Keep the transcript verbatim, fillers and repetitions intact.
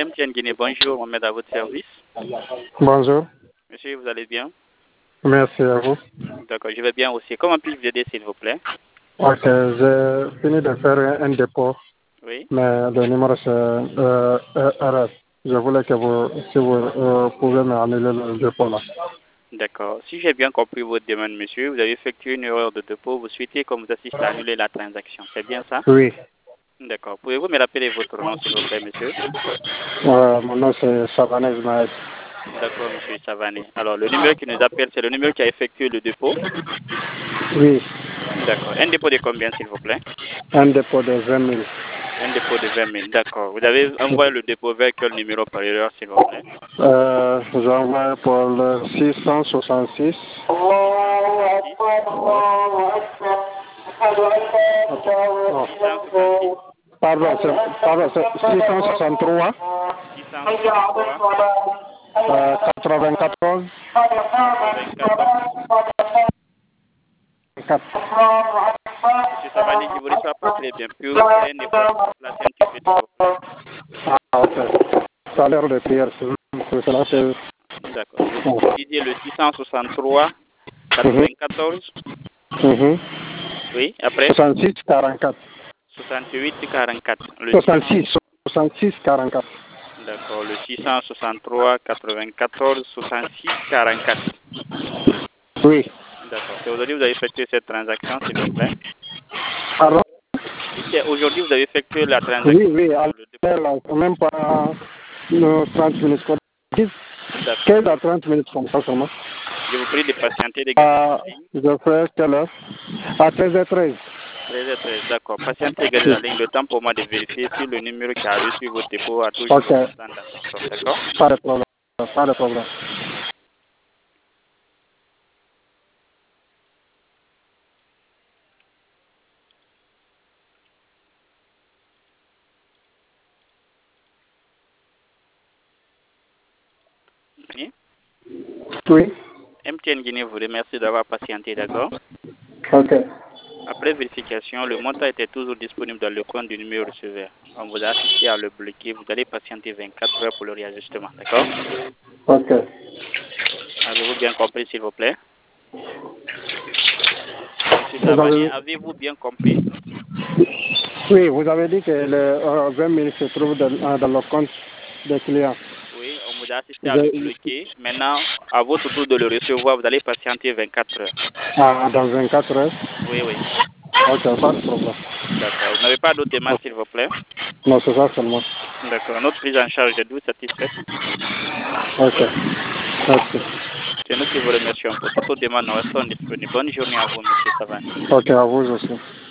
M T N Guinée, bonjour, on met à votre service. Bonjour. Monsieur, vous allez bien? Merci à vous. D'accord, je vais bien aussi. Comment puis-je vous aider, s'il vous plaît? Ok, j'ai fini de faire un, un dépôt, Oui. mais le numéro c'est euh, R S. Je voulais que vous, si vous euh, pouvez m'annuler le dépôt là. D'accord. Si j'ai bien compris votre demande, monsieur, vous avez effectué une erreur de dépôt. Vous souhaitez qu'on vous assiste à annuler la transaction. C'est bien ça? Oui. D'accord. Pouvez-vous me rappeler votre nom, s'il vous plaît, monsieur? Euh, mon nom c'est Savané Ismaël. D'accord, monsieur Savané. Alors, le numéro qui nous appelle, c'est le numéro qui a effectué le dépôt? Oui. D'accord. Un dépôt de combien, s'il vous plaît? Un dépôt de vingt mille. Un dépôt de vingt mille. D'accord. Vous avez envoyé le dépôt vers quel numéro par erreur, s'il vous plaît? Euh, j'ai envoyé pour le six cent soixante-six. six cent soixante-six. Pardon, c'est pardon, c'est six cent soixante-trois. six cent soixante-trois. Euh, quatre-vingt-quatorze. quatre-vingt-quatorze. Monsieur Savani, je ne vous reçois pas très bien. Puis vous faire un effort pour vous placer un petit peu, s'il vous plaît. Ah, ok. Ça a l'air de prière, c'est cela que... D'accord. Vous, vous disiez le six cent soixante-trois, quatre-vingt-quatorze. Mhm. Oui, après soixante-six quarante-quatre. soixante-huit quarante-quatre. Le soixante-six, soixante-six quarante-quatre. D'accord. Le six cent soixante-trois, quatre-vingt-quatorze, soixante-six quarante-quatre. Oui. D'accord. C'est aujourd'hui que vous avez effectué cette transaction, s'il vous plaît. Pardon? Si c'est aujourd'hui que vous avez effectué la transaction. Oui, oui, à l'heure, même pas euh, trente minutes. D'accord. quinze à trente minutes comme ça seulement. Je vous prie de patienter de Ah, je fais quelle heure? À treize heures treize. treize heures treize, d'accord. Patientez, gardez la ligne, le temps pour moi de vérifier si le numéro qui a reçu votre dépôt a toujours Ok. le montant dans son compte, d'accord? Pas de problème. Pas de problème. Oui. Oui. M T N Guinée vous remercie d'avoir patienté, d'accord? Ok. Après vérification, le montant était toujours disponible dans le compte du numéro receveur. On vous a assisté à le bloquer. Vous allez patienter vingt-quatre heures pour le réajustement, d'accord? Ok. Avez-vous bien compris, s'il vous plaît? Monsieur Vous Savanier, avez... avez-vous bien compris? Oui, vous avez dit que les euh, vingt mille se trouvent dans, euh, dans le compte des clients. Oui, on vous a assisté à le Je... bloquer. Maintenant, à votre tour de le recevoir, vous allez patienter vingt-quatre heures. Ah, dans vingt-quatre heures? Oui, oui. Ok, pas de problème. D'accord. Vous n'avez pas d'autres demandes, s'il vous plaît? Non, c'est ça seulement. D'accord. Notre prise en charge est douce, satisfaite. Ok. Merci. C'est nous qui vous remercions pour toutes vos demandes. Nous restons disponibles. Bonne journée à vous, monsieur Savani. Ok, à vous aussi.